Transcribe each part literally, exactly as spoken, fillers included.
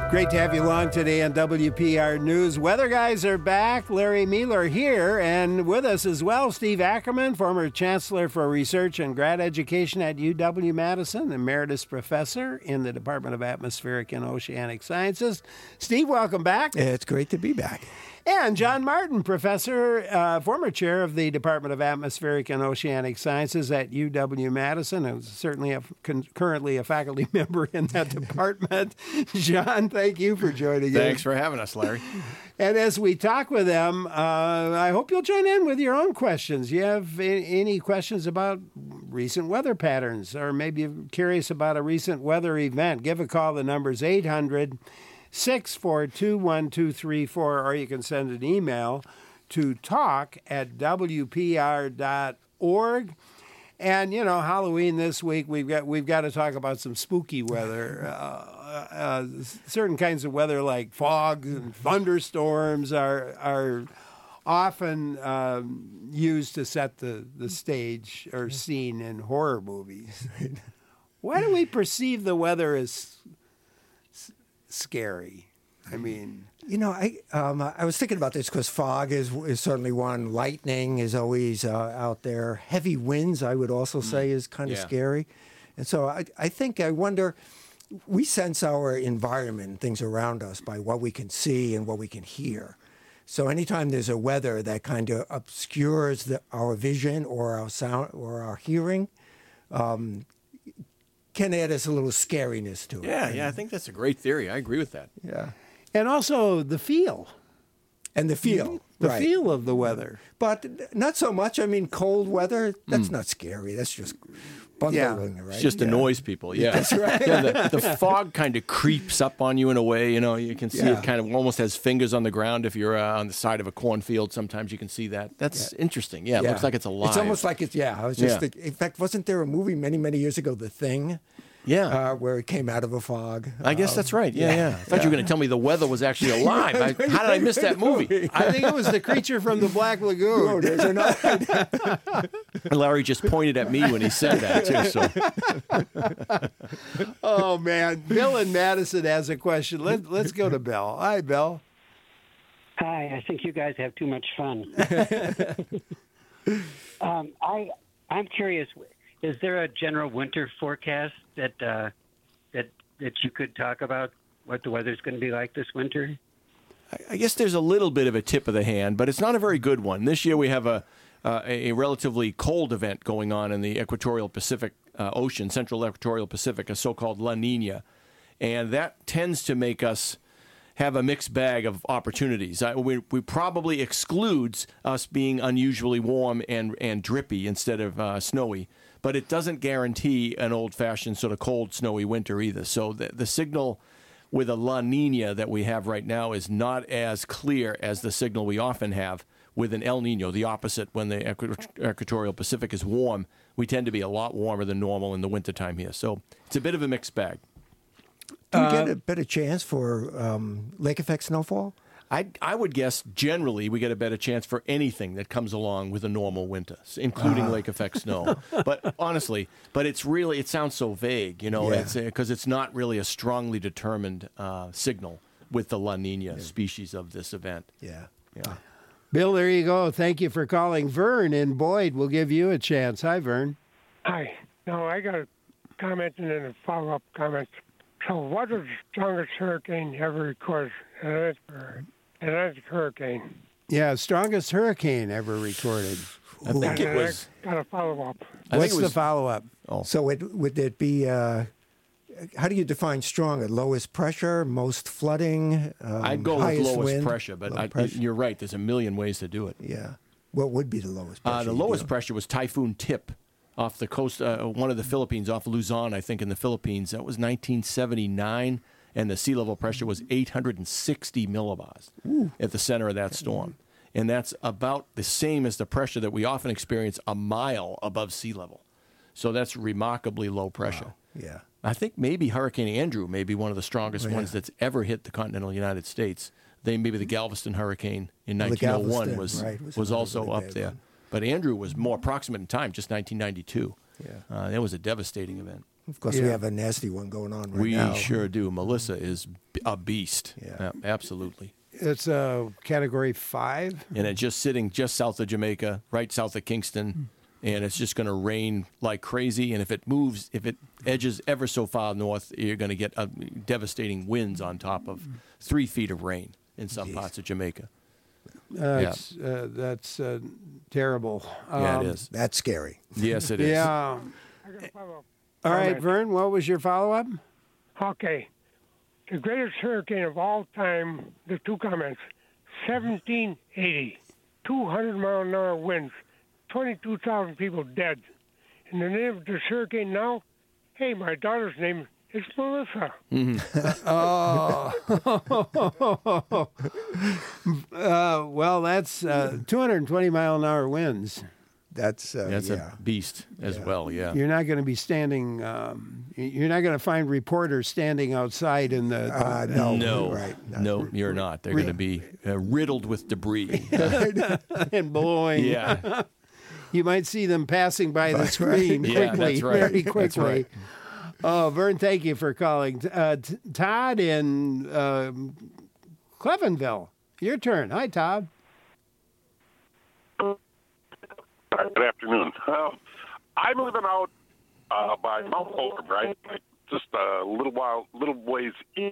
Great to have you along today on W P R News. Weather guys are back. Larry Mueller here, and with us as well, Steve Ackerman, former Chancellor for Research and Grad Education at U W-Madison, Emeritus Professor in the Department of Atmospheric and Oceanic Sciences. Steve, welcome back. It's great to be back. And John Martin, Professor, uh, former Chair of the Department of Atmospheric and Oceanic Sciences at U W-Madison, and certainly a, con- currently a faculty member in that department. John, thank you for joining us. Thanks for having us, Larry. And as we talk with them, uh, I hope you'll join in with your own questions. You have a- any questions about recent weather patterns, or maybe you're curious about a recent weather event, give a call. The number's eight hundred, six four two, one two three four, or you can send an email to talk at w p r dot org. And, you know, Halloween this week, we've got we've got to talk about some spooky weather. Uh, uh, certain kinds of weather like fog and thunderstorms are are often um, used to set the, the stage or scene in horror movies. Why do we perceive the weather as scary? I mean, you know, I um, I was thinking about this because fog is is certainly one. Lightning is always uh, out there. Heavy winds, I would also say, is kind of Yeah. scary. And so I I think I wonder. We sense our environment, things around us, by what we can see and what we can hear. So anytime there's a weather that kind of obscures the, our vision or our sound or our hearing, um, can add us a little scariness to it. Yeah, yeah, I think that's a great theory. I agree with that. Yeah. and also the feel, And the feel. the right. feel of the weather. But not so much. I mean, cold weather, that's not scary. That's just bundling, right? It just Yeah. annoys people. Yeah, That's right. Yeah, the, the fog kind of creeps up on you in a way. You know, you can see Yeah. it kind of almost has fingers on the ground. If you're uh, on the side of a cornfield, sometimes you can see that. That's interesting. Yeah, it looks like it's alive. It's almost like it's, yeah. I was just, Yeah. in fact, wasn't there a movie many, many years ago, The Thing? Yeah. Uh, where it came out of a fog. I guess Um, that's right. Yeah, yeah. I thought you were going to tell me the weather was actually alive. I, how did I miss that movie? I think it was the creature from the Black Oh, Lagoon. there's another. Larry just pointed at me when he said that, too. So Oh, man. Bill in Madison has a question. Let, let's go to Bill. Hi, Bill. Hi, I think you guys have too much fun. um, I I'm curious. Is there a general winter forecast that uh, that that you could talk about? What the weather's going to be like this winter? I guess there's a little bit of a tip of the hand, but it's not a very good one. This year we have a uh, a relatively cold event going on in the equatorial Pacific uh, Ocean, central equatorial Pacific, a so-called La Nina, and that tends to make us have a mixed bag of opportunities. I, we, we probably excludes us being unusually warm and, and drippy instead of uh, snowy, but it doesn't guarantee an old-fashioned sort of cold, snowy winter either. So the, the signal with a La Nina that we have right now is not as clear as the signal we often have with an El Nino, the opposite. When the equi- equatorial Pacific is warm, we tend to be a lot warmer than normal in the wintertime here. So it's a bit of a mixed bag. Do we get a better chance for um, lake effect snowfall? I, I would guess generally we get a better chance for anything that comes along with a normal winter, including Uh-huh. lake effect snow. But honestly, but it's really, it sounds so vague, you know, Yeah. it's because it's not really a strongly determined uh, signal with the La Nina species of this event. Yeah. Yeah. Bill, there you go. Thank you for calling. Vern in Boyd will give you a chance. Hi, Vern. Hi. No, I got a comment and then a follow-up comment. So what is the strongest hurricane ever recorded? An Atlantic hurricane. Yeah, strongest hurricane ever recorded. I think And it was. I got a follow-up. I think What's it the was- follow-up? So it, would it be, uh, how do you define strong? At lowest pressure, most flooding? Um, I'd go with highest lowest wind? pressure, but Low I, pressure? you're right. There's a million ways to do it. Yeah. What would be the lowest pressure? Uh, the you lowest feel? pressure was Typhoon Tip off the coast, uh, one of the Philippines, off Luzon, I think, in the Philippines. That was nineteen seventy-nine, and the sea level pressure was eight hundred sixty millibars at the center of that storm. And that's about the same as the pressure that we often experience a mile above sea level. So that's remarkably low pressure. Yeah. I think maybe Hurricane Andrew may be one of the strongest Oh, yeah. ones that's ever hit the continental United States. They maybe the Galveston hurricane in Well, the nineteen oh one Galveston, was right, was was, another also really up bad there. one. But Andrew was more approximate in time, just nineteen ninety-two. Yeah. Uh, that was a devastating event. Of course, we Yeah. have a nasty one going on right We now. sure do. Melissa is b- a beast. Yeah. Absolutely. It's a category five. And it's just sitting just south of Jamaica, right south of Kingston, and it's just going to rain like crazy. And if it moves, if it edges ever so far north, you're going to get uh, devastating winds on top of three feet of rain in some Jeez. parts of Jamaica. Uh, it's, uh, that's uh, terrible. Yeah, Um, it is. That's scary. Yes, it is. Yeah. I got a follow-up All right, comment. Vern, what was your follow-up? Okay. The greatest hurricane of all time, the two comments, seventeen eighty, two hundred mile an hour winds, twenty-two thousand people dead. And the name of this hurricane now, hey, my daughter's name is Melissa. Oh. uh, well, that's uh, two hundred twenty mile an hour winds. That's, uh, That's yeah. a beast as Yeah. well, yeah. You're not going to be standing. Um, you're not going to find reporters standing outside in the. Uh, no, No, right. not- no, you're not. They're going to be uh, riddled with debris. and blowing. yeah. You might see them passing by the That's right. screen Yeah, quickly, that's right. very That's quickly. right. Oh, Vern, thank you for calling. Uh, T- Todd in um Clevenville, your turn. Hi, Todd. Uh, good afternoon. Uh, I'm living out uh, by Mount Holcomb, right? Like just a little while, little ways east.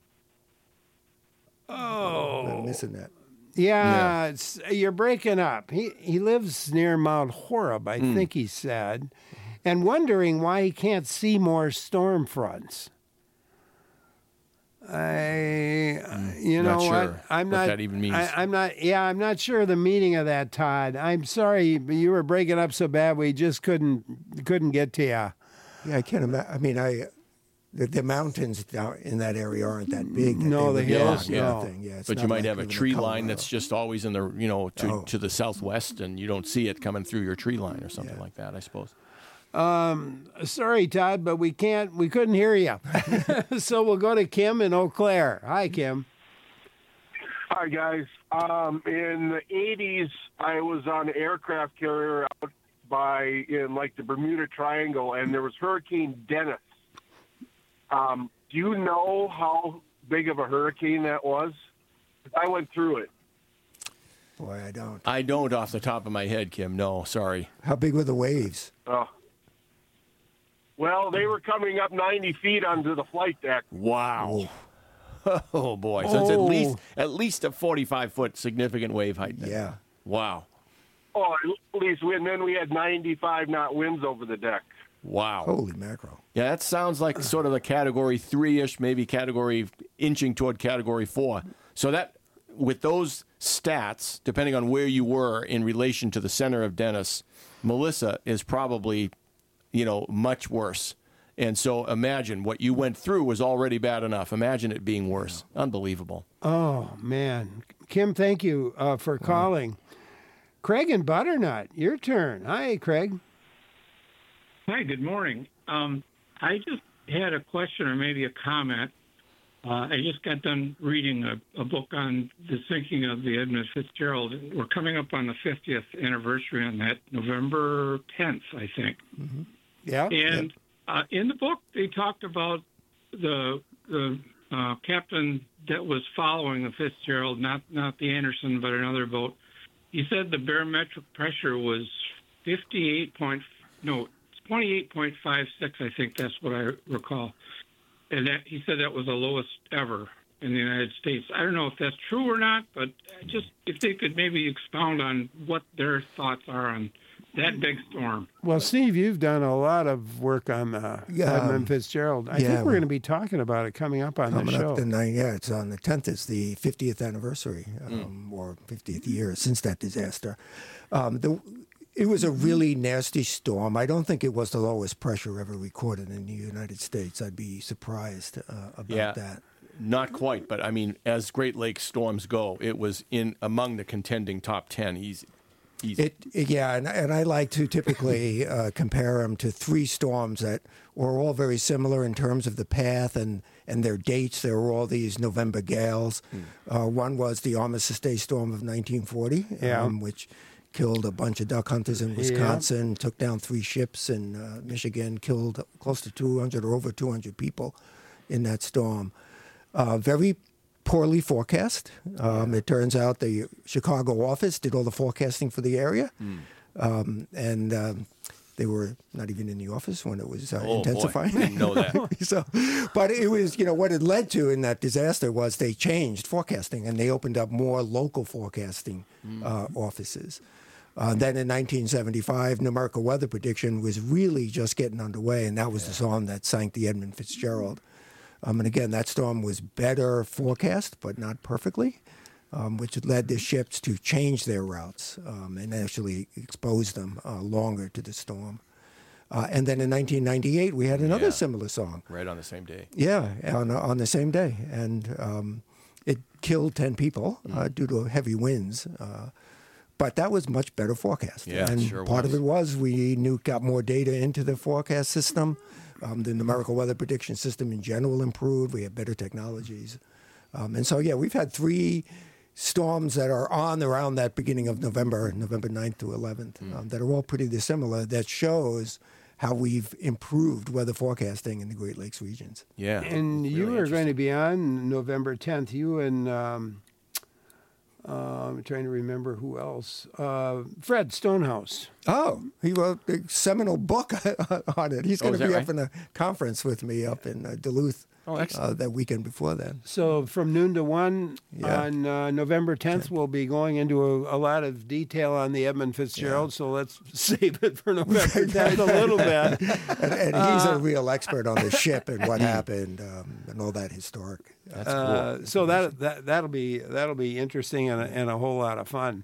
I'm missing that. Yeah, It's, you're breaking up. He he lives near Mount Horeb, I Hmm. think he said, and wondering why he can't see more storm fronts. I, you know Not sure what? I'm what not. that even means. I, I'm not. Yeah, I'm not sure the meaning of that, Todd. I'm sorry, but you were breaking up so bad we just couldn't couldn't get to you. Yeah, I can't imagine. I mean, I the, the mountains down in that area aren't that big. that No, they the would hills, block no. everything. Yeah, it's But not you might like have a living in tree line Colorado. that's just always in the, you know, to, Oh. to the southwest, and you don't see it coming through your tree line or something like that, I suppose. Sorry, Todd, but we can't. We couldn't hear you. So we'll go to Kim in Eau Claire. Hi, Kim. Hi, guys. Um, in the eighties, I was on an aircraft carrier out by in like the Bermuda Triangle, and there was Hurricane Dennis. Um, do you know how big of a hurricane that was? I went through it. Boy, I don't. I don't off the top of my head, Kim. No, sorry. How big were the waves? Oh. Well, they were coming up ninety feet onto the flight deck. Wow. Oh boy. So it's at least at least a forty-five foot significant wave height. Then. Yeah. Wow. Oh, at least, and then we had ninety-five knot winds over the deck. Wow. Holy mackerel! Yeah, that sounds like sort of a category three ish, maybe category inching toward category four. So that with those stats, depending on where you were in relation to the center of Dennis, Melissa is probably, you know, much worse. And so imagine what you went through was already bad enough. Imagine it being worse. Unbelievable. Oh man, Kim, thank you uh, for calling. Craig and Butternut, your turn. Hi, Craig. Hi, good morning. Um, I just had a question or maybe a comment. Uh, I just got done reading a, a book on the sinking of the Edmund Fitzgerald. We're coming up on the fiftieth anniversary on that, November tenth, I think. Yeah. And uh, in the book, they talked about the the uh, captain that was following the Fitzgerald, not not the Anderson, but another boat. He said the barometric pressure was fifty-eight point no twenty-eight point five six. I think that's what I recall, and that he said that was the lowest ever in the United States. I don't know if that's true or not, but just if they could maybe expound on what their thoughts are on that big storm. Well, Steve, you've done a lot of work on uh, Yeah, Edmund um, Fitzgerald. I yeah, think we're well- going to be talking about it coming up on Coming the show. up the night, yeah, it's on the tenth. It's the fiftieth anniversary um, or fiftieth year since that disaster. Um, the, it was a really nasty storm. I don't think it was the lowest pressure ever recorded in the United States. I'd be surprised uh, about Yeah. that. Not quite, but I mean, as Great Lakes storms go, it was in among the contending top ten. Easy. Easy. It, it- yeah, and, and I like to typically uh, compare them to three storms that were all very similar in terms of the path and, and their dates. There were all these November gales. Uh, one was the Armistice Day storm of nineteen forty, Yeah. um, which killed a bunch of duck hunters in Wisconsin, yeah. took down three ships in uh, Michigan, killed close to two hundred or over two hundred people in that storm. Uh, very poorly forecast. Um, yeah. It turns out the Chicago office did all the forecasting for the area, mm. um, and um, they were not even in the office when it was uh, oh, intensifying. Boy. I didn't know that. so, but it was, you know, what it led to in that disaster was they changed forecasting and they opened up more local forecasting mm. uh, offices. Uh, then in nineteen seventy-five, numerical weather prediction was really just getting underway, and that was yeah. the storm that sank the Edmund Fitzgerald. Um, and again, that storm was better forecast, but not perfectly, um, which led the ships to change their routes um, and actually expose them uh, longer to the storm. Uh, and then in nineteen ninety-eight, we had another yeah. similar song. Right on the same day. Yeah, on, on the same day. And um, it killed ten people uh, mm. due to heavy winds. Uh, but that was much better forecast. Yeah, and sure part was. of it was we knew got more data into the forecast system. Um, the numerical weather prediction system in general improved. We had better technologies. Um, and so, yeah, we've had three storms that are on around that beginning of November, November ninth to eleventh, mm. um, that are all pretty dissimilar. That shows how we've improved weather forecasting in the Great Lakes regions. Yeah. And really you are going to be on November tenth. You and... Um, Uh, I'm trying to remember who else. Uh, Fred Stonehouse. Oh, he wrote a seminal book on it. He's Oh, going is to be that up in a conference with me up in uh, Duluth Oh, uh, excellent. that weekend before then. So from noon to one Yeah. on uh, November tenth, we'll be going into a, a lot of detail on the Edmund Fitzgerald. So let's save it for November tenth a little bit. And, and he's a real expert on the ship and what happened um, and all that historic. That's cool. Uh, so that that that'll be that'll be interesting and a, and a whole lot of fun.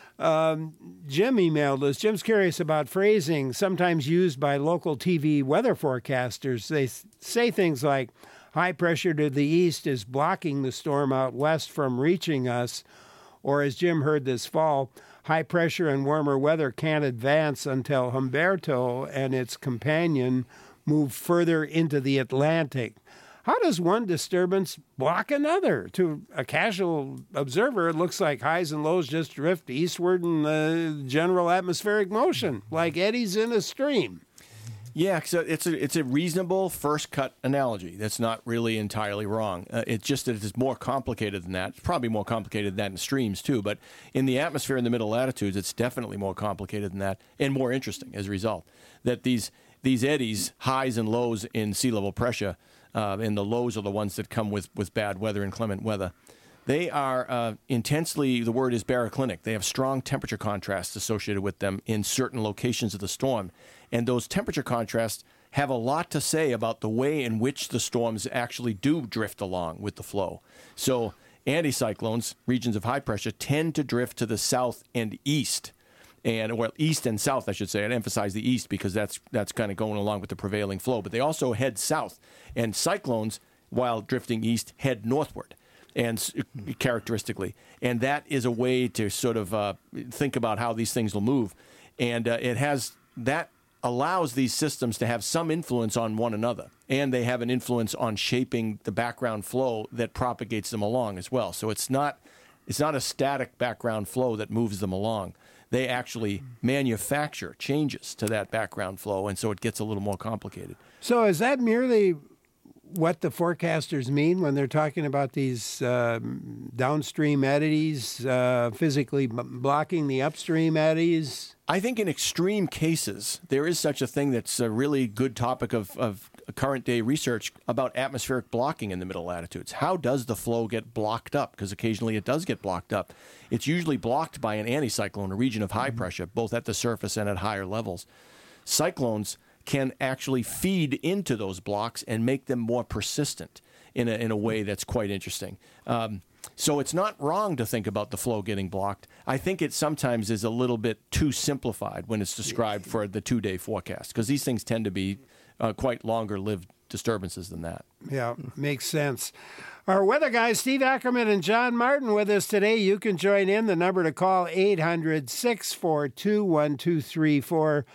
Um, Jim emailed us. Jim's curious about phrasing sometimes used by local T V weather forecasters. They th- say things like, high pressure to the east is blocking the storm out west from reaching us. Or as Jim heard this fall, high pressure and warmer weather can't advance until Humberto and its companion move further into the Atlantic. How does one disturbance block another? To a casual observer, it looks like highs and lows just drift eastward in the general atmospheric motion, like eddies in a stream. Yeah, so it's a it's a reasonable first cut analogy. That's not really entirely wrong. Uh, it's just that it's more complicated than that. It's probably more complicated than that in streams too. But in the atmosphere in the middle latitudes, it's definitely more complicated than that and more interesting as a result. That these these eddies, highs and lows in sea level pressure, uh, and the lows are the ones that come with, with bad weather, inclement weather. They are uh, intensely, the word is baroclinic. They have strong temperature contrasts associated with them in certain locations of the storm. And those temperature contrasts have a lot to say about the way in which the storms actually do drift along with the flow. So anticyclones, regions of high pressure, tend to drift to the south and east. And well, east and south, I should say. I'd emphasize the east because that's that's kind of going along with the prevailing flow. But they also head south. And cyclones, while drifting east, head northward. And characteristically, and that is a way to sort of uh, think about how these things will move, and uh, it has that allows these systems to have some influence on one another, and they have an influence on shaping the background flow that propagates them along as well. So it's not it's not a static background flow that moves them along. They actually manufacture changes to that background flow, and so it gets a little more complicated. So is that merely what the forecasters mean when they're talking about these uh, downstream eddies uh, physically b- blocking the upstream eddies? I think in extreme cases, there is such a thing that's a really good topic of, of current day research about atmospheric blocking in the middle latitudes. How does the flow get blocked up? Because occasionally it does get blocked up. It's usually blocked by an anticyclone, a region of high mm-hmm. pressure, both at the surface and at higher levels. Cyclones can actually feed into those blocks and make them more persistent in a, in a way that's quite interesting. Um, so it's not wrong to think about the flow getting blocked. I think it sometimes is a little bit too simplified when it's described for the two-day forecast, because these things tend to be uh, quite longer-lived disturbances than that. Yeah, makes sense. Our weather guys, Steve Ackerman and John Martin, with us today. You can join in. The number to call, eight hundred, six four two, one two three four.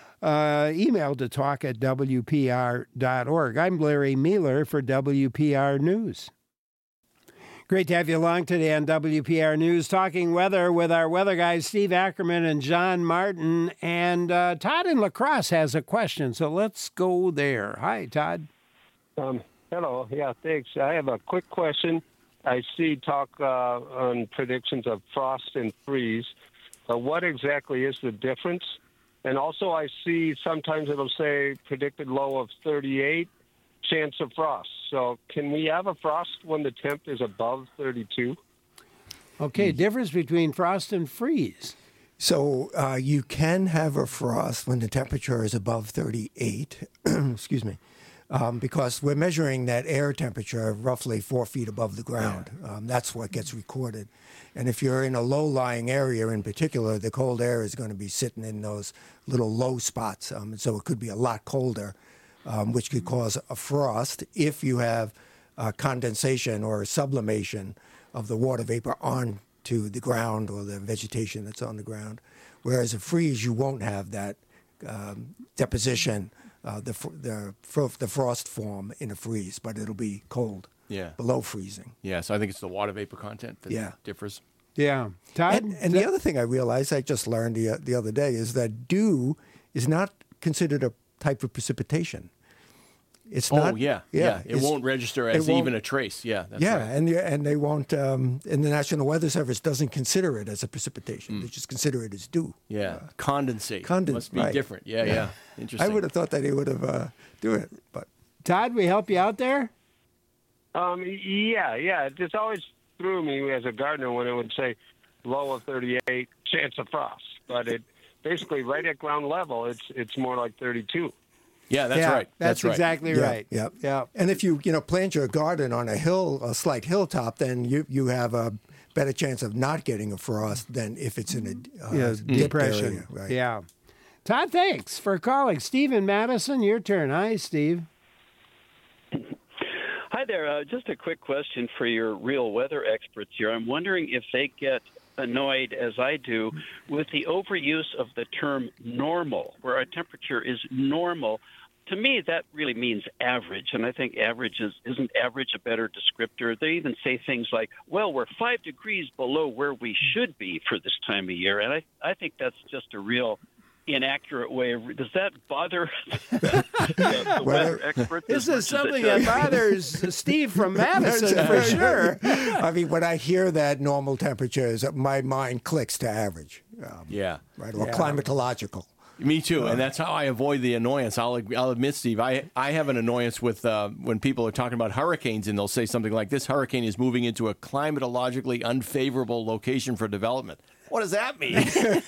Uh, email to talk at W P R dot org. I'm Larry Mueller for W P R News. Great to have you along today on W P R News, talking weather with our weather guys, Steve Ackerman and John Martin. And uh, Todd in La Crosse has a question, so let's go there. Hi, Todd. Um, hello. Yeah, thanks. I have a quick question. I see talk uh, on predictions of frost and freeze. Uh, what exactly is the difference? And also I see sometimes it'll say predicted low of thirty-eight, chance of frost. So can we have a frost when the temp is above thirty-two? Okay, difference between frost and freeze. So uh, you can have a frost when the temperature is above thirty-eight, excuse me, um, because we're measuring that air temperature roughly four feet above the ground. Um, that's what gets recorded. And if you're in a low-lying area in particular, the cold air is going to be sitting in those little low spots. Um, so it could be a lot colder, um, which could cause a frost if you have uh, condensation or sublimation of the water vapor onto the ground or the vegetation that's on the ground. Whereas a freeze, you won't have that um, deposition, uh, the, the, the frost form in a freeze, but it'll be cold. Yeah. Below freezing. Yeah, so I think it's the water vapor content that Yeah. differs. Yeah. Todd? And, and the other thing I realized, I just learned the, the other day, is that dew is not considered a type of precipitation. It's Oh, not. yeah, yeah. It it's- won't register it as won't- even a trace. Yeah, that's yeah, right. and the, and they won't. Um, and the National Weather Service doesn't consider it as a precipitation. Mm. They just consider it as dew. Yeah, condensate. Conden- Must be right. different. Yeah, yeah. Yeah. Interesting. I would have thought that he would have uh, do it, but Todd, we help you out there? Um, yeah, yeah. It just always threw me as a gardener when it would say low of thirty-eight, chance of frost. But it basically right at ground level, it's it's more like thirty-two. Yeah, that's yeah, right. That's, That's right. exactly yeah, right. Yeah, Yeah. And if you you know plant your garden on a hill, a slight hilltop, then you you have a better chance of not getting a frost than if it's in a uh, Yeah, dipped depression. area, right? Yeah. Todd, thanks for calling. Steve in Madison, your turn. Hi, Steve. Hi there. Uh, just a quick question for your real weather experts here. I'm wondering if they get annoyed, as I do, with the overuse of the term normal, where our temperature is normal. To me, that really means average, and I think average is, isn't average a better descriptor? They even say things like, well, we're five degrees below where we should be for this time of year, and I, I think that's just a real inaccurate way of... Does that bother the, the weather experts? This as is much as something it that does? bothers Steve from Madison for sure. I mean, when I hear that normal temperatures, my mind clicks to average, um, Yeah. right, or Yeah. climatological. Me too, and that's how I avoid the annoyance. I'll I'll admit, Steve, I I have an annoyance with uh, when people are talking about hurricanes and they'll say something like, "This hurricane is moving into a climatologically unfavorable location for development." What does that mean?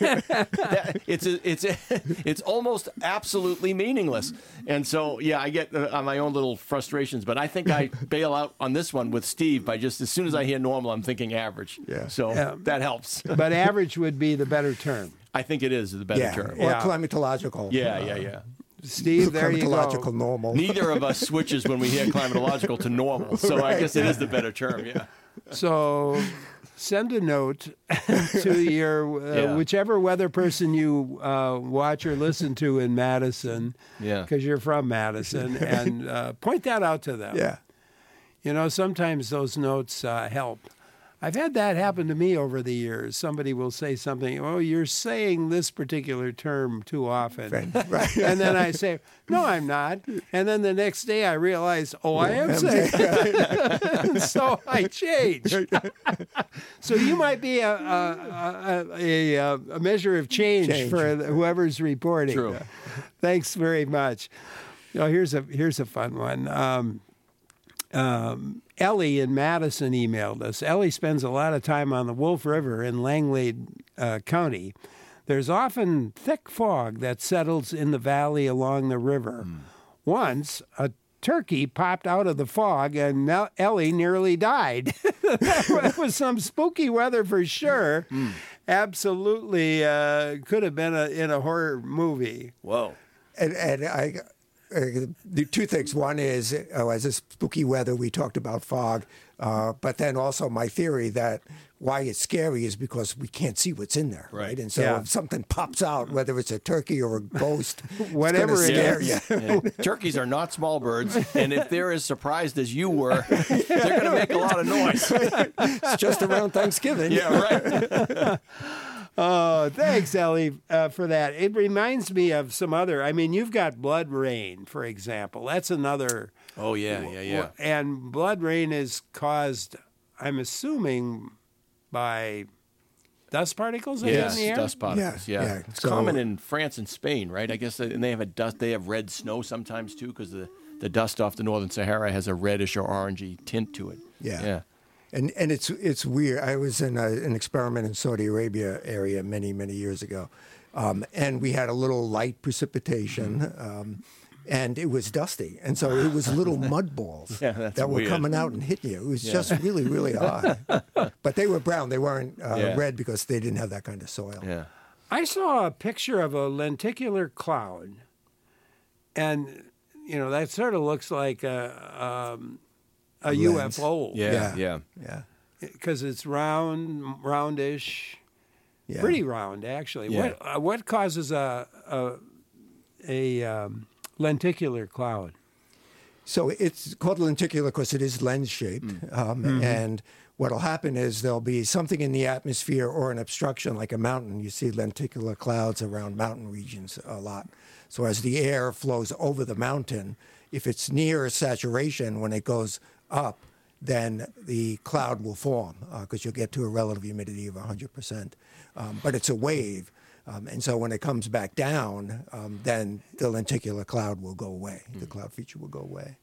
That- it's a, it's a, it's almost absolutely meaningless. And so, yeah, I get uh, on my own little frustrations, but I think I bail out on this one with Steve by just as soon as I hear normal, I'm thinking average. Yeah. So Yeah. that helps. But average would be the better term. I think it is the better Yeah, term. or Yeah. climatological. Yeah, uh, yeah, yeah. Steve, there you climatological go. normal. Neither of us switches when we hear climatological to normal, so I guess it is the better term. Yeah. So send a note to your uh, Yeah. whichever weather person you uh, watch or listen to in Madison, Yeah. because you're from Madison, and uh, point that out to them. Yeah. You know, sometimes those notes uh, help. I've had that happen to me over the years. Somebody will say something, oh, you're saying this particular term too often. Right, right. And then I say, no, I'm not. And then the next day I realize, oh, I am saying that. And so I change. So you might be a, a, a, a, a measure of change, Change. for whoever's reporting. True. Thanks very much. You know, here's a here's a fun one. Um, um, Ellie in Madison emailed us. Ellie spends a lot of time on the Wolf River in Langley uh, County. There's often thick fog that settles in the valley along the river. Hmm. Once, a turkey popped out of the fog, and Nell- Ellie nearly died. That was some spooky weather for sure. Hmm. Absolutely uh, could have been a, in a horror movie. Whoa. And, and I, uh, the two things. One is, oh, as this spooky weather, we talked about fog, uh, but then also my theory that why it's scary is because we can't see what's in there, right? Right. And so Yeah. if something pops out, whether it's a turkey or a ghost, Whatever it's it gonna scare is. you. And turkeys are not small birds, and if they're as surprised as you were, they're going to make a lot of noise. It's just around Thanksgiving. Yeah, right. Oh, thanks, Ellie, uh, for that. It reminds me of some other. I mean, you've got blood rain, for example. That's another. Oh yeah, yeah, yeah. And blood rain is caused, I'm assuming, by dust particles that Yes, hit in the air. dust particles. Yeah, Yeah, yeah. it's So- common in France and Spain, right? I guess, and they have a dust. They have red snow sometimes too, because the the dust off the northern Sahara has a reddish or orangey tint to it. Yeah. yeah. And and it's it's weird. I was in a, an experiment in Saudi Arabia area many many years ago, um, and we had a little light precipitation, um, and it was dusty, and so it was little mud balls Yeah, that's that were weird. coming out and hitting you. It was just really really odd. But they were brown. They weren't uh, Yeah. red because they didn't have that kind of soil. Yeah. I saw a picture of a lenticular cloud, and you know that sort of looks like a um, a Lens. U F O. Yeah. Yeah. Yeah. Yeah. because it's round, roundish, Yeah. pretty round actually. Yeah. What uh, what causes a a, a um, lenticular cloud? So it's called lenticular because it is lens shaped. Um, And what will happen is there'll be something in the atmosphere or an obstruction like a mountain. You see lenticular clouds around mountain regions a lot. So as the air flows over the mountain, if it's near saturation when it goes up, then the cloud will form because you'll get to a relative humidity of one hundred percent. Um, but it's a wave. Um, and so when it comes back down, um, then the lenticular cloud will go away. The cloud feature will go away.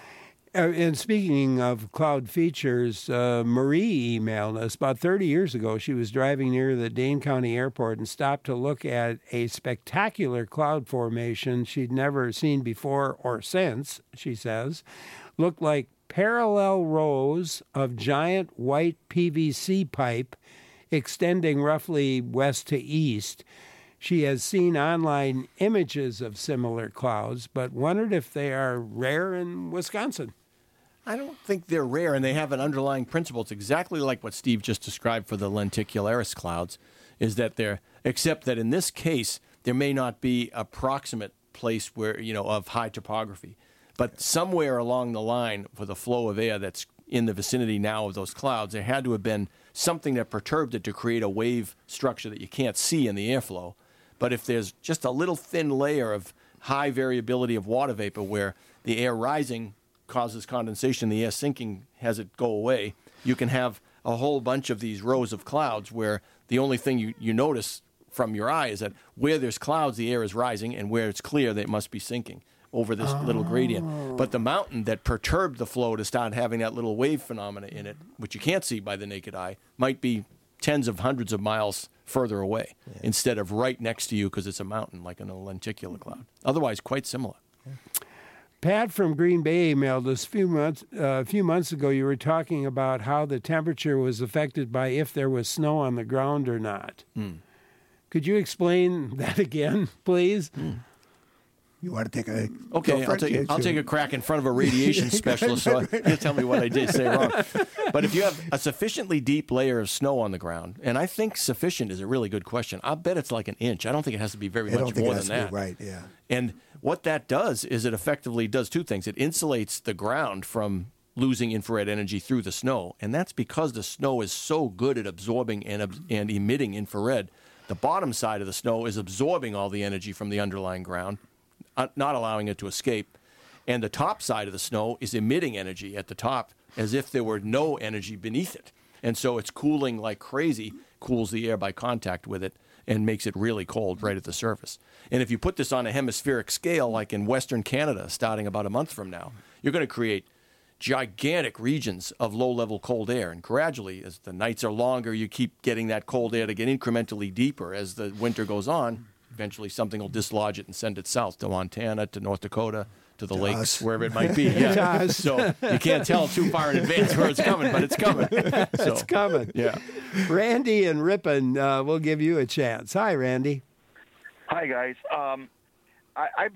Uh, and speaking of cloud features, uh, Marie emailed us about thirty years ago. She was driving near the Dane County Airport and stopped to look at a spectacular cloud formation she'd never seen before or since, she says. Looked like parallel rows of giant white P V C pipe extending roughly west to east. She has seen online images of similar clouds, but wondered if they are rare in Wisconsin. I don't think they're rare, and they have an underlying principle. It's exactly like what Steve just described for the lenticularis clouds, is that they're, except that in this case, there may not be a proximate place where, you know, of high topography. But somewhere along the line for the flow of air that's in the vicinity now of those clouds, there had to have been something that perturbed it to create a wave structure that you can't see in the airflow. But if there's just a little thin layer of high variability of water vapor where the air rising causes condensation, the air sinking has it go away, you can have a whole bunch of these rows of clouds where the only thing you, you notice from your eye is that where there's clouds, the air is rising, and where it's clear, they must be sinking over this oh. little gradient. But the mountain that perturbed the flow to start having that little wave phenomena in it, which you can't see by the naked eye, might be tens of hundreds of miles further away yeah. instead of right next to you because it's a mountain like in a lenticular cloud. Otherwise, quite similar. Yeah. Pat from Green Bay emailed us a few months, uh, a few months ago. You were talking about how the temperature was affected by if there was snow on the ground or not. Mm. Could you explain that again, please? Mm. You want to take a okay? I'll take I'll take a crack in front of a radiation specialist. So he'll tell me what I did say wrong. But if you have a sufficiently deep layer of snow on the ground, and I think sufficient is a really good question. I'll bet it's like an inch. I don't think it has to be very I much more than that. Right? Yeah. And what that does is it effectively does two things. It insulates the ground from losing infrared energy through the snow, and that's because the snow is so good at absorbing and and emitting infrared. The bottom side of the snow is absorbing all the energy from the underlying ground, not allowing it to escape. And the top side of the snow is emitting energy at the top as if there were no energy beneath it. And so it's cooling like crazy, cools the air by contact with it, and makes it really cold right at the surface. And if you put this on a hemispheric scale, like in Western Canada, starting about a month from now, you're going to create gigantic regions of low-level cold air. And gradually, as the nights are longer, you keep getting that cold air to get incrementally deeper as the winter goes on. Eventually, something will dislodge it and send it south to Montana, to North Dakota, to the to lakes, us. Wherever it might be. Yeah. So you can't tell too far in advance where it's coming, but it's coming. So, it's coming. Yeah. Randy and Ripon, uh, we'll give you a chance. Hi, Randy. Hi, guys. Um, I, I've been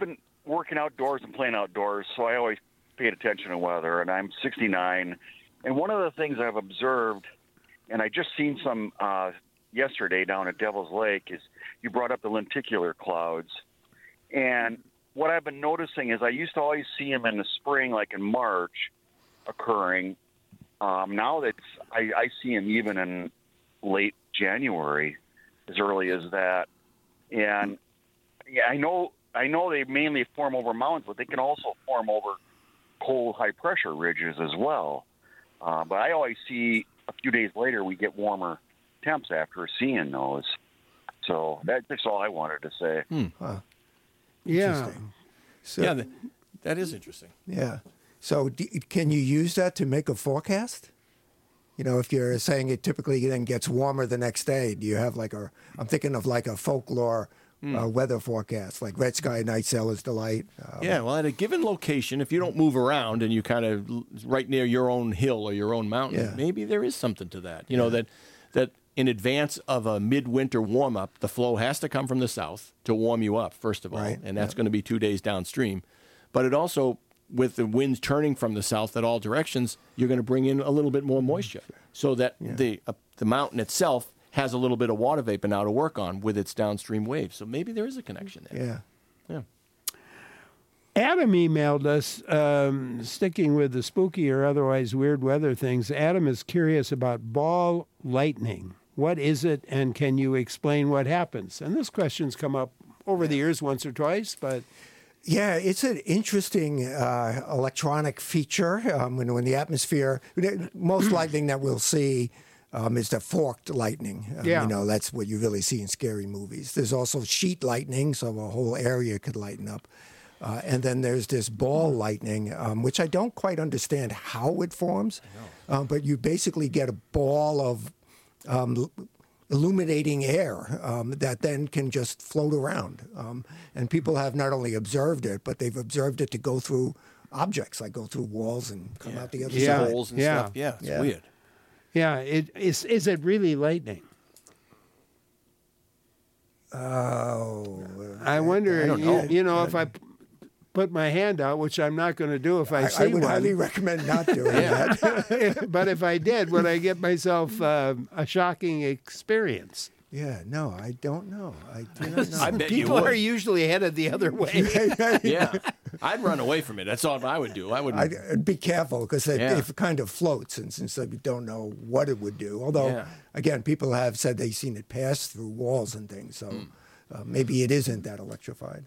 working outdoors and playing outdoors, so I always paid attention to weather, and I'm sixty-nine. And one of the things I've observed, and I just seen some uh, yesterday down at Devil's Lake, is you brought up the lenticular clouds. And what I've been noticing is I used to always see them in the spring, like in March, occurring. Um, now that I, I see them even in late January, as early as that. And yeah, I know I know they mainly form over mountains, but they can also form over cold, high-pressure ridges as well. Uh, but I always see a few days later we get warmer temps after seeing those. So that, that's all I wanted to say. Hmm. Huh. Yeah. So, yeah, that, that is interesting. Yeah. So d- can you use that to make a forecast? You know, if you're saying it typically then gets warmer the next day, do you have like a, I'm thinking of like a folklore mm. uh, weather forecast, like Red Sky Night Sailor's Delight. Um, yeah, well, at a given location, if you don't move around and you kind of right near your own hill or your own mountain, Yeah. maybe there is something to that. You know, that that in advance of a midwinter warm-up, the flow has to come from the south to warm you up, first of all, Right. and that's Yep. going to be two days downstream. But it also, with the winds turning from the south at all directions, you're going to bring in a little bit more moisture so that the uh, the mountain itself has a little bit of water vapor now to work on with its downstream waves. So maybe there is a connection there. Yeah. Yeah. Adam emailed us, um, sticking with the spooky or otherwise weird weather things. Adam is curious about ball lightning. What is it, and can you explain what happens? And this question's come up over the years once or twice, but... Yeah, it's an interesting uh, electronic feature. Um, when, when the atmosphere, most lightning that we'll see um, is the forked lightning. Um, Yeah. You know, that's what you really see in scary movies. There's also sheet lightning, so a whole area could lighten up. Uh, and then there's this ball lightning, um, which I don't quite understand how it forms. Um, but you basically get a ball of um, illuminating air um, that then can just float around. Um, and people have not only observed it, but they've observed it to go through objects, like go through walls and come out the other Yeah. side. Holes and Yeah. stuff. Yeah, it's Yeah. weird. Yeah, it, is, is it really lightning? Oh, I wonder, I don't you, know. you know, if I p- put my hand out, which I'm not going to do if I, I, see I would one. highly recommend not doing that. But if I did, would I get myself uh, a shocking experience? Yeah, no, I don't know. I do not know. I bet you People would. are usually headed the other way. Yeah, I'd run away from it. That's all I would do. I wouldn't. I'd, I'd be careful because it, Yeah. it kind of floats, and since we don't know what it would do. Although, Yeah. again, people have said they've seen it pass through walls and things, so uh, maybe it isn't that electrified.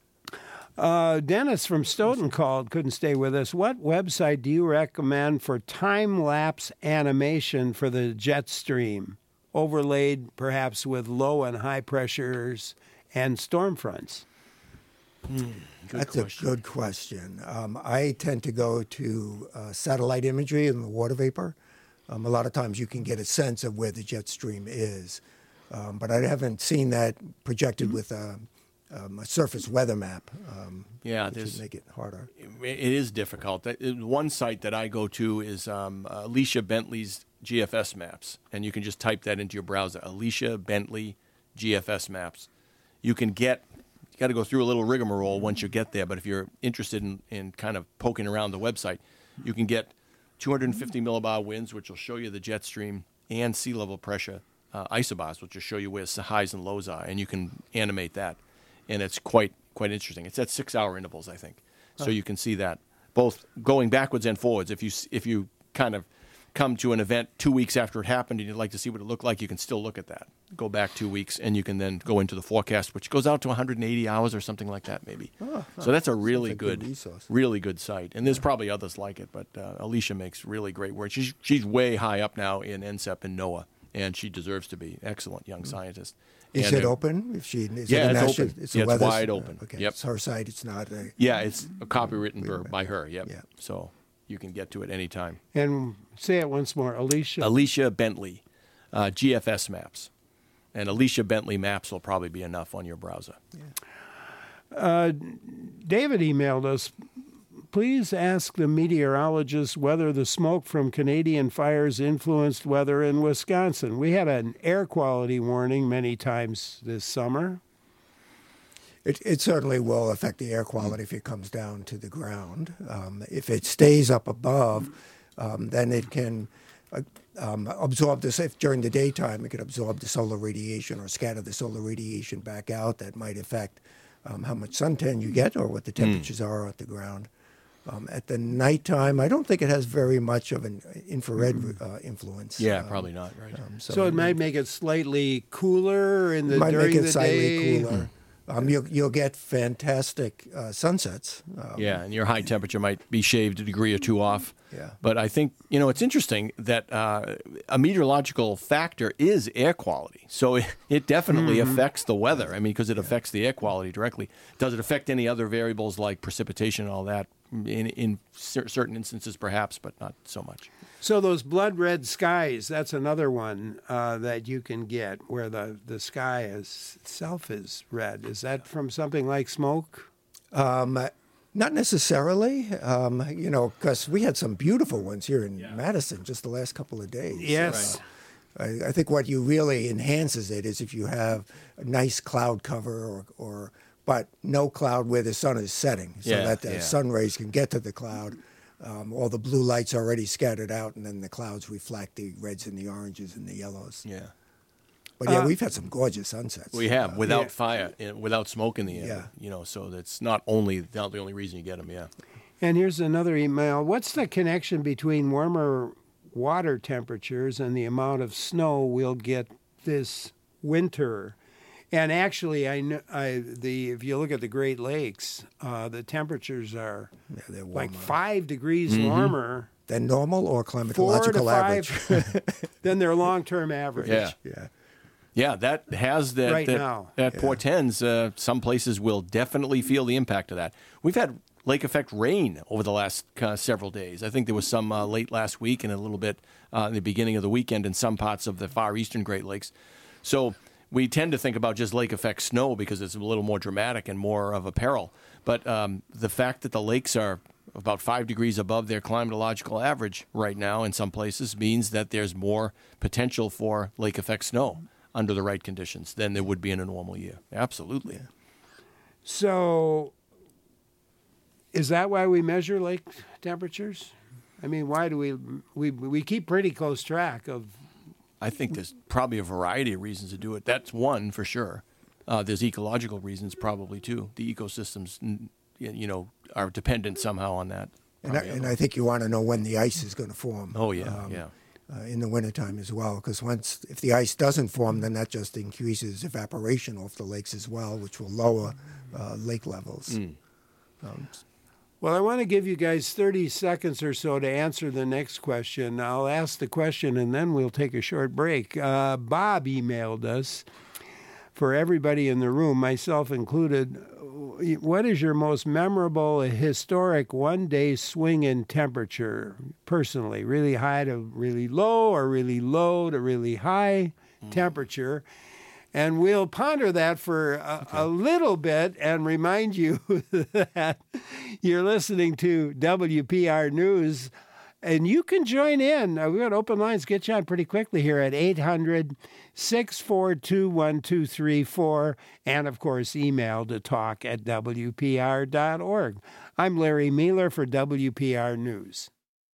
Uh, Dennis from Stoughton called, couldn't stay with us. What website do you recommend for time-lapse animation for the jet stream, overlaid perhaps with low and high pressures and storm fronts? Good That's question. a good question. Um, I tend to go to uh, satellite imagery and the water vapor. Um, a lot of times you can get a sense of where the jet stream is, um, but I haven't seen that projected with a, um, a surface weather map. Um, Yeah, which there's- would make it harder. It is difficult. That- it- One site that I go to is um, Alicia Bentley's G F S maps, and you can just type that into your browser. Alicia Bentley G F S maps. You can get. You got to go through a little rigmarole once you get there. But if you're interested in, in kind of poking around the website, you can get two hundred fifty millibar winds, which will show you the jet stream, and sea level pressure uh, isobars, which will show you where the highs and lows are, and you can animate that, and it's quite quite interesting. It's at six hour intervals, I think, so you can see that both going backwards and forwards. If you s- if you kind of come to an event two weeks after it happened and you'd like to see what it looked like, you can still look at that. Go back two weeks, and you can then go into the forecast, which goes out to one hundred eighty hours or something like that, maybe. So that's a really like a good good, resource. really good site. And there's probably others like it, but uh, Alicia makes really great work. She's she's way high up now in N S E P and NOAA, and she deserves to be. Excellent young scientist. Is And, it uh, open? If she, is Yeah, it a it's national- open. It's, Yeah, a it's weather- wide open. Okay, Yep. it's her site. It's not a. Yeah, it's a copy written by, by her. Yep. Yeah. So you can get to it anytime. And say it once more, Alicia. Alicia Bentley, uh, G F S maps. And Alicia Bentley maps will probably be enough on your browser. Uh, David emailed us. Please ask the meteorologist whether the smoke from Canadian fires influenced weather in Wisconsin. We had an air quality warning many times this summer. It, it certainly will affect the air quality if it comes down to the ground. Um, if it stays up above, um, then it can uh, um, absorb this. If during the daytime it can absorb the solar radiation or scatter the solar radiation back out, that might affect um, how much suntan you get or what the temperatures mm. are at the ground. Um, at the nighttime, I don't think it has very much of an infrared uh, influence. Yeah, um, probably not, right. Um, so, so it might make it slightly cooler in the might during make it the slightly day. cooler. Um, you'll, you'll get fantastic uh, sunsets. Um, yeah, and your high temperature might be shaved a degree or two off. Yeah. But I think, you know, it's interesting that uh, a meteorological factor is air quality. So it, it definitely mm-hmm. affects the weather. I mean, because it yeah. affects the air quality directly. Does it affect any other variables like precipitation and all that? In, in cer- certain instances, perhaps, but not so much. So those blood red skies, that's another one uh, that you can get where the, the sky is, itself is red. Is that from something like smoke? Um, not necessarily, um, you know, because we had some beautiful ones here in yeah. Madison just the last couple of days. Yes. Uh, I, I think what you really enhances it is if you have a nice cloud cover or, or but no cloud where the sun is setting so yeah, that the yeah. sun rays can get to the cloud. Um, all the blue light's already scattered out, and then the clouds reflect the reds and the oranges and the yellows. Yeah. But yeah, Uh, we've had some gorgeous sunsets. We have, Uh, without yeah. fire, uh, without smoke in the air. Yeah. You know, so that's not only not the only reason you get them, yeah. And here's another email. What's the connection between warmer water temperatures and the amount of snow we'll get this winter? And actually, I know I, the if you look at the Great Lakes, uh, the temperatures are Yeah, they're like warmer. five degrees warmer Than normal or four to climatological average? five than their long-term average. Yeah. Yeah. Yeah, that has that. Right that, now. That Yeah. portends uh, some places will definitely feel the impact of that. We've had lake effect rain over the last uh, several days. I think there was some uh, late last week and a little bit uh, in the beginning of the weekend in some parts of the far eastern Great Lakes. So we tend to think about just lake effect snow because it's a little more dramatic and more of a peril. But um, the fact that the lakes are about five degrees above their climatological average right now in some places means that there's more potential for lake effect snow under the right conditions than there would be in a normal year. Absolutely. Yeah. So is that why we measure lake temperatures? I mean, why do we we we keep pretty close track of? I think there's probably a variety of reasons to do it. That's one for sure. Uh, there's ecological reasons probably too. The ecosystems, n- you know, are dependent somehow on that. And I, Probably and other- I think you want to know when the ice is going to form. oh yeah, um, yeah. Uh, in the wintertime as well, because once if the ice doesn't form, then that just increases evaporation off the lakes as well, which will lower uh, lake levels. Mm. Um, Well, I want to give you guys thirty seconds or so to answer the next question. I'll ask the question and then we'll take a short break. Uh, Bob emailed us, for everybody in the room, myself included, what is your most memorable historic one-day swing in temperature, personally? Really high to really low or really low to really high mm. temperature? And we'll ponder that for a, okay. a little bit and remind you that you're listening to W P R News. And you can join in. Uh, we've got open lines. Get you on pretty quickly here at eight hundred, six four two, one two three four. And, of course, email to talk at W P R dot org. I'm Larry Mueller for W P R News.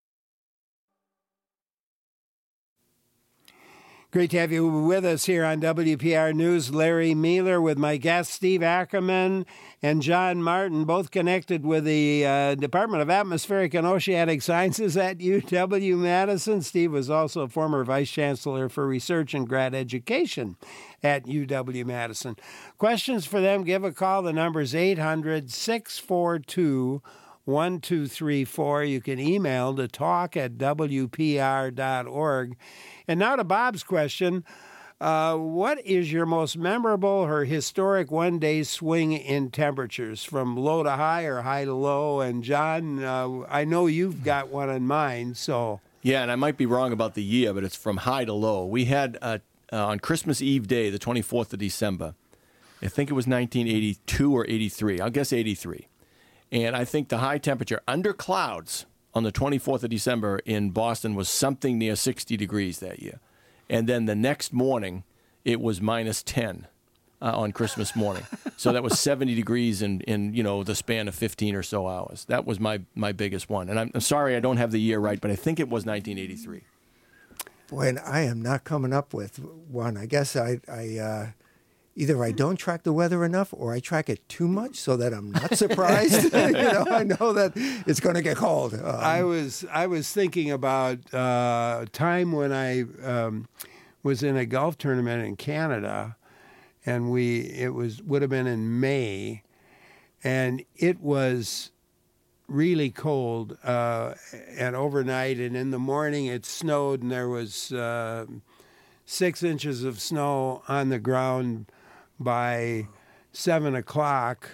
Great to have you with us here on W P R News. Larry Mueller with my guests, Steve Ackerman and John Martin, both connected with the uh, Department of Atmospheric and Oceanic Sciences at U W-Madison. Steve was also a former Vice Chancellor for Research and Grad Education at U W-Madison. Questions for them, give a call. The number is eight hundred, six four two, one two three four. You can email to talk at W P R dot org. And now to Bob's question. Uh, what is your most memorable or historic one-day swing in temperatures from low to high or high to low? And, John, uh, I know you've got one in mind, so... Yeah, and I might be wrong about the year, but it's from high to low. We had, uh, uh, on Christmas Eve Day, the twenty-fourth of December, I think it was nineteen eighty-two or eighty-three. I'll guess eighty-three. And I think the high temperature under clouds on the twenty-fourth of December in Boston was something near sixty degrees that year. And then the next morning, it was minus ten uh, on Christmas morning. So that was seventy degrees in, in you know the span of fifteen or so hours. That was my my biggest one. And I'm, I'm sorry I don't have the year right, but I think it was nineteen eighty-three. Boy, and I am not coming up with one. I guess I, I uh, either I don't track the weather enough, or I track it too much so that I'm not surprised. you know, I know that it's going to get cold. Um, I was I was thinking about uh, a time when I um, was in a golf tournament in Canada, and we it was would have been in May, and it was really cold, uh, and overnight and in the morning it snowed, and there was uh, six inches of snow on the ground by seven o'clock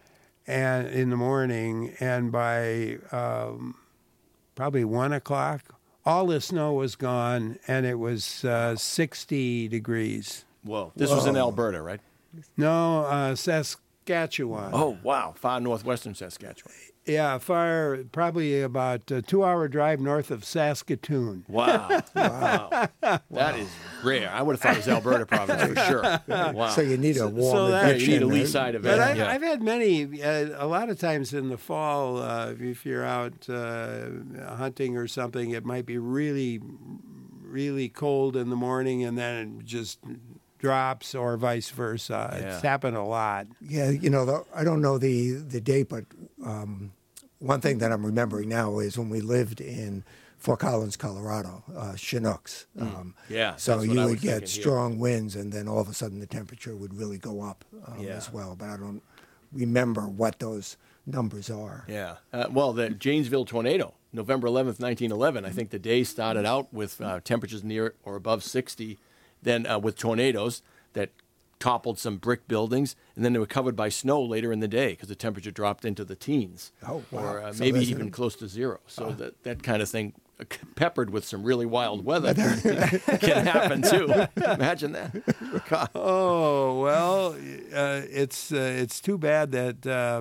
and in the morning, and by um, probably one o'clock, all the snow was gone, and it was uh, sixty degrees. Whoa! This Whoa. was in Alberta, right? No, uh, Saskatchewan. Oh wow! Far northwestern Saskatchewan. Yeah, far, probably about a two-hour drive north of Saskatoon. Wow. wow. That is rare. I would have thought it was Alberta province for sure. Wow. So you need a warm so that, addiction. You need a lee side of it. But I, yeah. I've had many, uh, a lot of times in the fall, uh, if you're out uh, hunting or something, it might be really, really cold in the morning, and then it just drops, or vice versa. Yeah. It's happened a lot. Yeah, you know, the, I don't know the, the date, but um, one thing that I'm remembering now is when we lived in Fort Collins, Colorado, uh, Chinooks. Um, yeah. So that's what you I would was get thinking strong here. winds, and then all of a sudden the temperature would really go up um, Yeah. as well. But I don't remember what those numbers are. Yeah. Uh, well, the Janesville tornado, November eleventh, nineteen eleven. I think the day started out with uh, temperatures near or above sixty, then uh, with tornadoes that toppled some brick buildings, and then they were covered by snow later in the day because the temperature dropped into the teens, Oh, wow. or uh, So maybe there's even a- close to zero. So that that kind of thing, uh, peppered with some really wild weather, can happen too. Imagine that. God. Oh, well, uh, it's uh, it's too bad that, uh,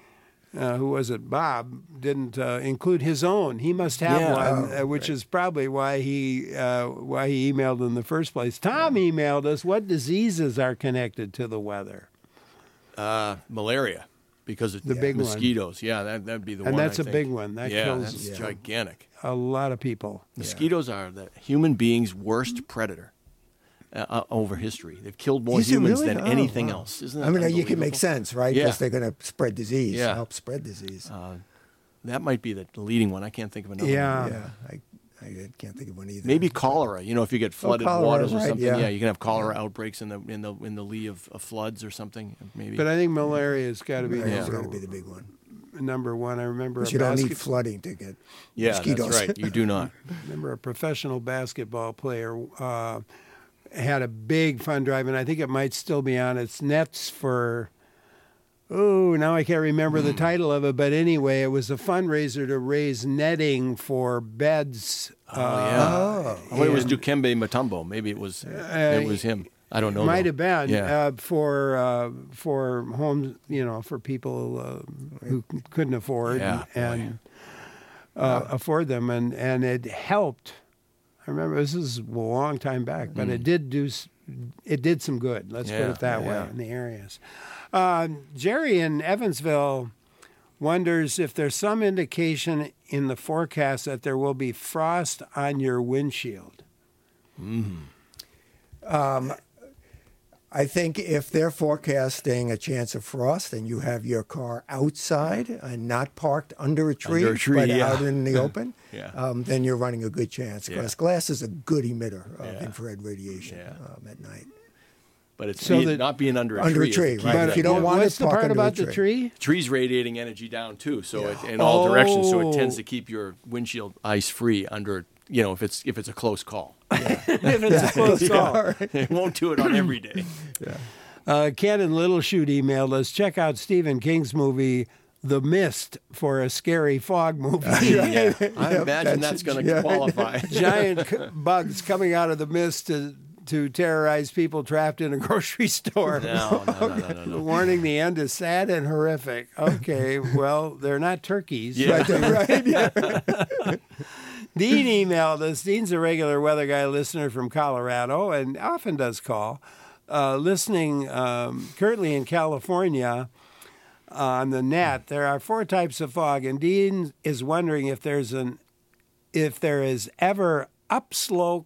uh, who was it, Bob, didn't uh, include his own. He must have Yeah. one, Oh, uh, which right. is probably why he uh, why he emailed in the first place. Tom emailed us, what diseases are connected to the weather? Uh, malaria, because of The big one. mosquitoes. Yeah, that that'd be the And one. that's I a think. big one. That yeah, kills that's Yeah. gigantic. a lot of people. Mosquitoes are the human being's worst predator uh, uh, over history. They've killed more Is it humans really? than Oh, anything wow. else. Isn't that I mean, you can make unbelievable? sense, right? Yeah. Because they're going to spread disease, Yeah. help spread disease. Uh, that might be the leading one. I can't think of another Yeah. one. yeah, I, I can't think of one either. Maybe cholera. You know, if you get flooded cholera, waters or right, something, yeah. yeah. you can have cholera outbreaks in the in the in the lee of, of floods or something. Maybe. But I think malaria's got to be Malaria's number, got to be the big one. number one. I remember a Because you don't need basket- flooding to get yeah, mosquitoes. that's right. You do not. remember a professional basketball player uh, had a big fund drive, and I think it might still be on. It's Nets for, oh, now I can't remember the title of it, but anyway, it was a fundraiser to raise netting for beds. Oh yeah. Oh. I wonder it was and- Dikembe Mutombo. Maybe it was it was him. I don't know. Might though. have been Yeah. uh, for uh, for homes, you know, for people uh, who couldn't afford Yeah, boy. and uh, afford them, and, and it helped. I remember this is a long time back, but it did do s- it did some good. Let's put Mm. Yeah, it that yeah. way in the areas. Uh, Jerry in Evansville wonders if there's some indication in the forecast that there will be frost on your windshield. I think if they're forecasting a chance of frost and you have your car outside and not parked under a tree, Under a tree, but yeah. out in the open, Yeah. um, then you're running a good chance. Because Yeah. glass is a good emitter of Yeah. infrared radiation Yeah. um, at night. But it's So be- that- not being under a Under a tree. is tree, the key right. to But that. if you don't want What's it, the park part under a about the tree. tree? Trees radiating energy down too, so it, in all directions. So it tends to keep your windshield ice free under. You know, if it's if it's a close call, If it's a close call. it won't do it on every day. Uh, Ken and Littleshoot emailed us, check out Stephen King's movie, The Mist, for a scary fog movie. Yeah, I imagine that's that's- going to yeah. qualify. Giant c- bugs coming out of the mist to, to terrorize people trapped in a grocery store. No, no, no, no, no, no. Warning, the end is sad and horrific. Okay, well, they're not turkeys. Yeah. Right, yeah. Dean emailed us. Dean's a regular weather guy listener from Colorado and often does call. uh, listening um, currently in California uh, on the net, there are four types of fog, and Dean is wondering if there's an if there is ever upslope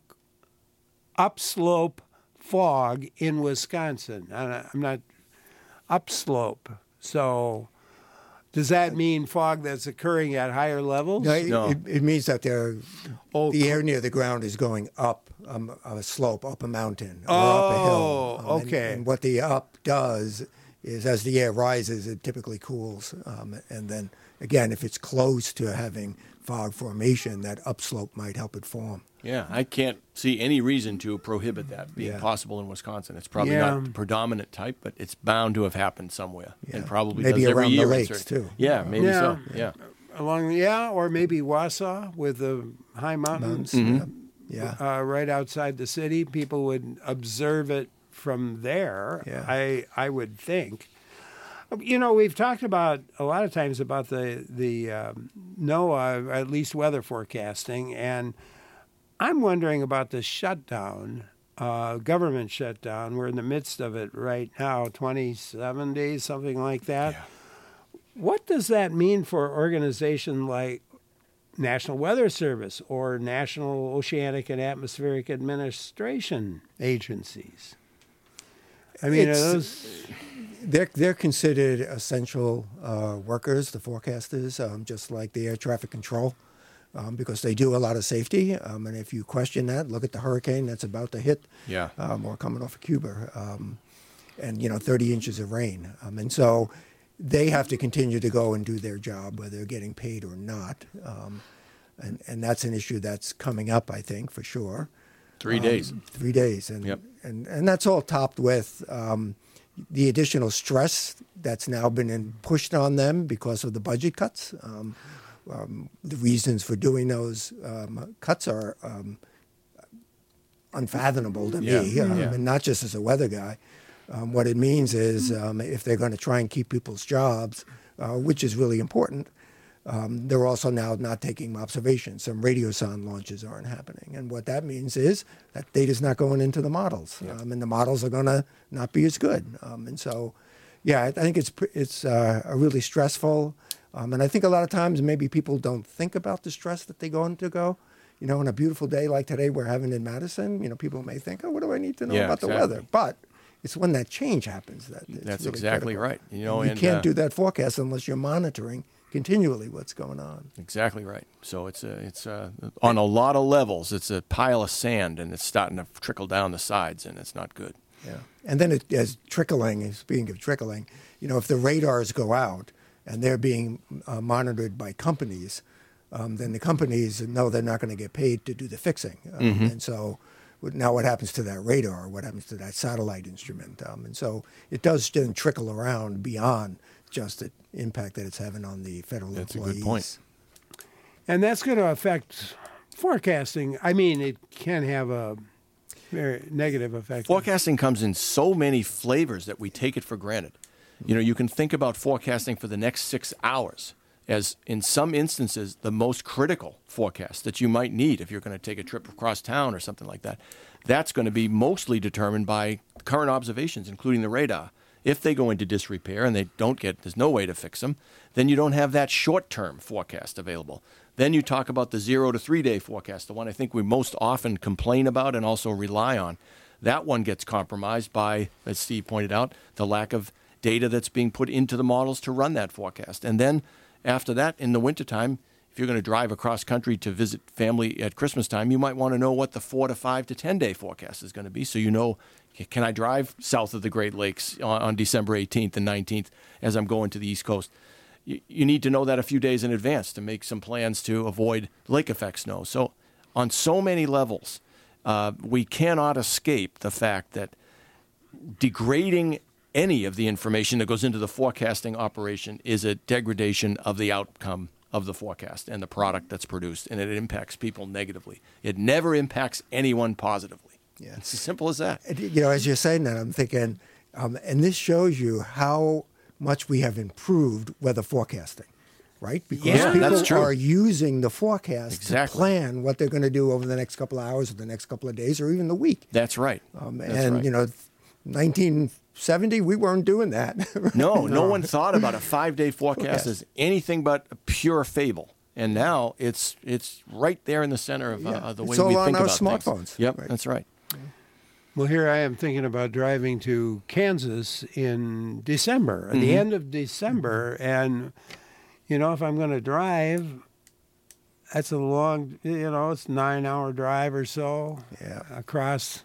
upslope fog in Wisconsin. I'm not upslope. So does that mean fog that's occurring at higher levels? No, it, No. It, it means that they're, Oh, the air near the ground is going up um, a slope, up a mountain, or Oh, up a hill. Um, and- okay. And, what the up does is, as the air rises, it typically cools. Um, and then, again, if it's close to having fog formation, that upslope might help it form. Yeah, I can't see any reason to prohibit that being Yeah. possible in Wisconsin. It's probably Yeah. not the predominant type, but it's bound to have happened somewhere, and Yeah. probably Maybe does every around the year. in lakes, certain- too. Yeah, maybe Yeah. so. Yeah. Along, yeah, or maybe Wausau with the high mountains, Mountains, Yeah. uh, right outside the city. People would observe it from there. Yeah. I I would think. You know, we've talked about a lot of times about the the um, NOAA, at least weather forecasting, and I'm wondering about the shutdown, uh, government shutdown. We're in the midst of it right now, twenty-seven days, something like that. What does that mean for an organization like National Weather Service or National Oceanic and Atmospheric Administration agencies? I mean, are It's- those... They're, they're considered essential uh, workers, the forecasters, um, just like the air traffic control, um, because they do a lot of safety. Um, and if you question that, look at the hurricane that's about to hit, Yeah. um, or coming off of Cuba, um, and, you know, thirty inches of rain. Um, and so they have to continue to go and do their job, whether they're getting paid or not. Um, and, and that's an issue that's coming up, I think, for sure. Three Um, days. Three days. And, Yep. and, and that's all topped with um, the additional stress that's now been in, pushed on them because of the budget cuts. Um, um, the reasons for doing those um, cuts are um, unfathomable to Yeah. me, um, Yeah. and not just as a weather guy. Um, what it means is um, if they're going to try and keep people's jobs, uh, which is really important, um, they're also now not taking observations. Some radiosonde launches aren't happening. And what that means is that data's not going into the models. Um, and the models are going to not be as good. Um, and so, yeah, I, I think it's, pr- it's uh, a really stressful. Um, and I think a lot of times maybe people don't think about the stress that they go into go. You know, on a beautiful day like today we're having in Madison, you know, people may think, oh, what do I need to know Yeah, about the exactly. weather? But it's when that change happens that it's That's really exactly critical. right. You know, you and, can't uh, do that forecast unless you're monitoring continually what's going on. Exactly right. So it's a, it's a, on a lot of levels. It's a pile of sand, and it's starting to trickle down the sides, and it's not good. Yeah. And then it, as trickling, speaking of trickling, you know, if the radars go out and they're being uh, monitored by companies, um, then the companies know they're not going to get paid to do the fixing. Um, Mm-hmm. And so now what happens to that radar? What happens to that satellite instrument? Um, and so it does then trickle around beyond just the impact that it's having on the federal That's a employees. good point. And that's going to affect forecasting. I mean, it can have a very negative effect. Forecasting comes in so many flavors that we take it for granted. You know, you can think about forecasting for the next six hours as, in some instances, the most critical forecast that you might need if you're going to take a trip across town or something like that. That's going to be mostly determined by current observations, including the radar. If they go into disrepair and they don't get, there's no way to fix them, then you don't have that short-term forecast available. Then you talk about the zero to three-day forecast, the one I think we most often complain about and also rely on. That one gets compromised by, as Steve pointed out, the lack of data that's being put into the models to run that forecast. And then after that, in the wintertime, if you're going to drive across country to visit family at Christmas time, you might want to know what the four to five to ten-day forecast is going to be, so you know, can I drive south of the Great Lakes on, on December eighteenth and nineteenth as I'm going to the East Coast? You, you need to know that a few days in advance to make some plans to avoid lake effect snow. So on so many levels, uh, we cannot escape the fact that degrading any of the information that goes into the forecasting operation is a degradation of the outcome of the forecast and the product that's produced, and it impacts people negatively. It never impacts anyone positively. Yeah. It's as simple as that. And, you know, as you're saying that, I'm thinking, um, and this shows you how much we have improved weather forecasting, right? Because Yeah, people that's true. are using the forecast Exactly. to plan what they're going to do over the next couple of hours or the next couple of days or even the week. That's right. Um, That's and, right. you know, nineteen seventy, we weren't doing that. No, no one thought about a five-day forecast Forecast. as anything but a pure fable. And now it's it's right there in the center of uh, Yeah. the way It's all we on think our about smartphones. things. Yep, Right. that's right. Well, here I am thinking about driving to Kansas in December, at Mm-hmm. the end of December. And, you know, if I'm going to drive, that's a long, you know, it's a nine hour drive or so Yeah. across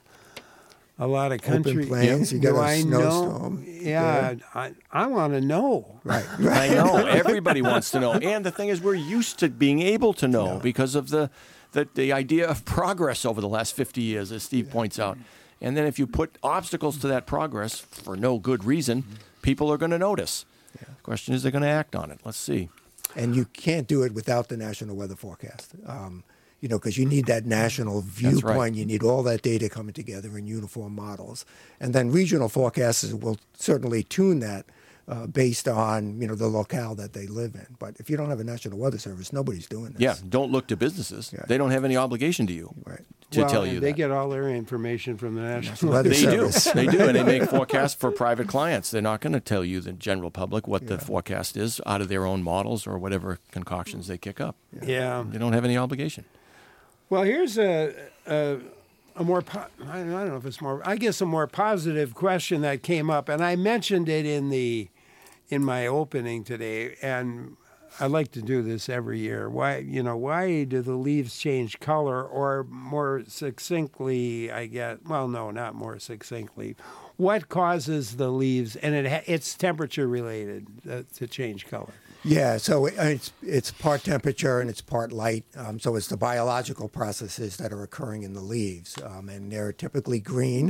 a lot of country. plains, you got Do a I snowstorm know? Yeah, I, I want to know. Right. I know. Everybody wants to know. And the thing is, we're used to being able to know Yeah. because of the, the, the idea of progress over the last fifty years, as Steve points out. And then if you put obstacles to that progress for no good reason, people are going to notice. The question is, they're going to act on it. Let's see. And you can't do it without the National Weather Forecast. Um, you know, because you need that national viewpoint. right. You need all that data coming together in uniform models. And then regional forecasters will certainly tune that uh, based on, you know, the locale that they live in. But if you don't have a National Weather Service, nobody's doing this. Yeah, don't look to businesses. Yeah. They don't have any obligation to you Right. to Well, tell and you they that. get all their information from the National Weather They do. Service. They do, and they make forecasts for private clients. They're not going to tell you, the general public, what the forecast is out of their own models or whatever concoctions they kick up. Yeah. They don't have any obligation. Well, here's a, a, a more, po- I don't know if it's more, I guess a more positive question that came up, and I mentioned it in the, in my opening today, and I like to do this every year. Why, you know, why do the leaves change color, or more succinctly, I guess, well, no, not more succinctly, what causes the leaves, and it ha- it's temperature related uh, to change color? Yeah, so it- it's it's part temperature and it's part light. Um, so it's the biological processes that are occurring in the leaves, um, and they're typically green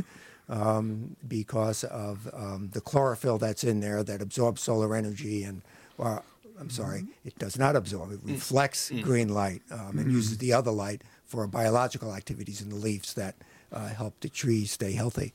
um, because of um, the chlorophyll that's in there that absorbs solar energy and, well, I'm sorry, it does not absorb. It reflects green light um, and uses the other light for biological activities in the leaves that uh, help the trees stay healthy.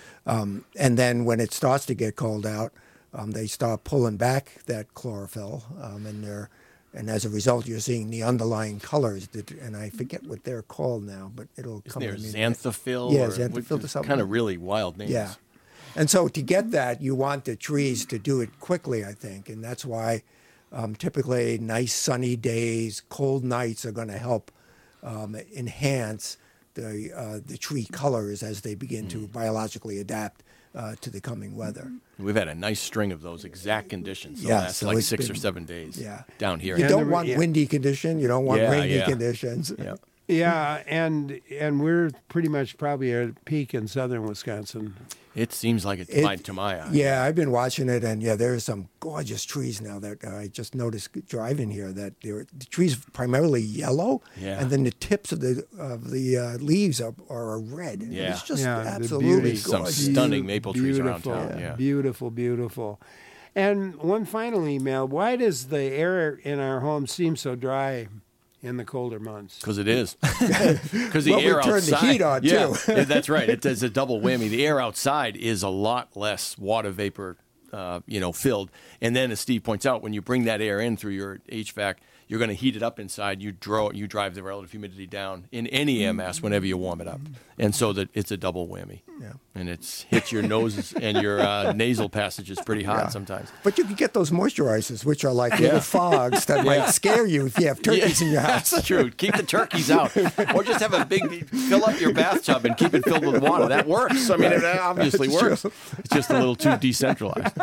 Um, and then when it starts to get cold out, um, they start pulling back that chlorophyll, um, and they're, and as a result, you're seeing the underlying colors. That, and I forget what they're called now, but it'll Isn't come. there to me. xanthophyll? Yeah, or, xanthophyll or something. Kind of really wild names. Yeah, and so to get that, you want the trees to do it quickly, I think, and that's why um, typically nice sunny days, cold nights are going to help um, enhance the uh, the tree colors as they begin to biologically adapt uh, to the coming weather. We've had a nice string of those exact conditions the Yeah, last so like it's six or been- seven days yeah. down here. You Yeah, don't the- want yeah. windy condition. You don't want Yeah, rainy yeah. conditions. Yeah. Yeah, and and we're pretty much probably at a peak in southern Wisconsin. It seems like it's It- fine to my eye. Yeah, I've been watching it, and yeah, there's some gorgeous trees now that uh, I just noticed driving here. That they're, the trees primarily yellow, Yeah. and then the tips of the of the uh, leaves are, are red. And Yeah. it's just Yeah, the absolutely beauty. Some gorgeous. stunning maple trees around Beautiful, town. Yeah. beautiful, beautiful. And one final email: why does the air in our home seem so dry in the colder months? Because it is. Because the Well, we air turned the outside. heat on, yeah, too. yeah, that's right. It does a double whammy. The air outside is a lot less water vapor, uh, you know, filled. And then, as Steve points out, when you bring that air in through your H V A C, you're going to heat it up inside. You draw, you drive the relative humidity down in any air mass whenever you warm it up, and so that it's a double whammy. Yeah. And it's hits your noses and your uh, nasal passages pretty hard sometimes. But you can get those moisturizers, which are like Yeah. little fogs that Yeah. might scare you if you have turkeys in your house. That's true. Keep the turkeys out, or just have a big fill up your bathtub and keep it filled with water. That works. I mean, it obviously That's works. true. It's just a little too decentralized.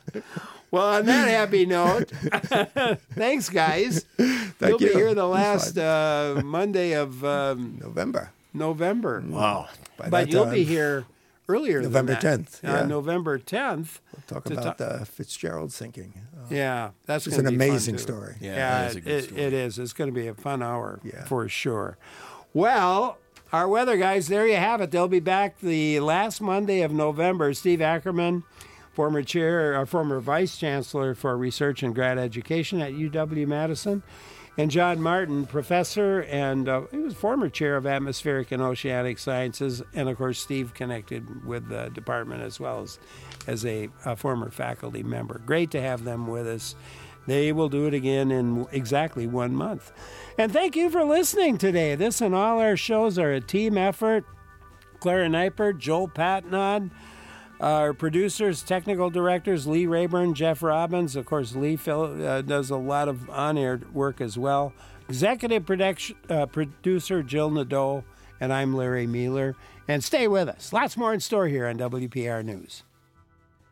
Well, on that happy note, thanks, guys. You'll be you. here the last uh, Monday of um, November. November. Wow. By But that you'll time, be here earlier than November that. tenth, On yeah. November tenth. Talk to about ta- the Fitzgerald sinking. Uh, Yeah, that's It's gonna an be fun, amazing too. story. Yeah, Yeah, that is a good it, story. it is. It's going to be a fun hour Yeah. for sure. Well, our weather guys, there you have it. They'll be back the last Monday of November. Steve Ackerman, former chair, uh, former vice chancellor for research and grad education at U W Madison, and John Martin, professor and uh, he was former chair of atmospheric and oceanic sciences, and of course Steve connected with the department as well as as a, a former faculty member. Great to have them with us. They will do it again in exactly one month. And thank you for listening today. This and all our shows are a team effort. Clara Neipert, Joel Patnod, Our producers, technical directors, Lee Rayburn, Jeff Robbins. Of course, Lee Phil, uh, does a lot of on-air work as well. Executive production, uh, producer, Jill Nadeau. And I'm Larry Mueller. And stay with us. Lots more in store here on W P R News.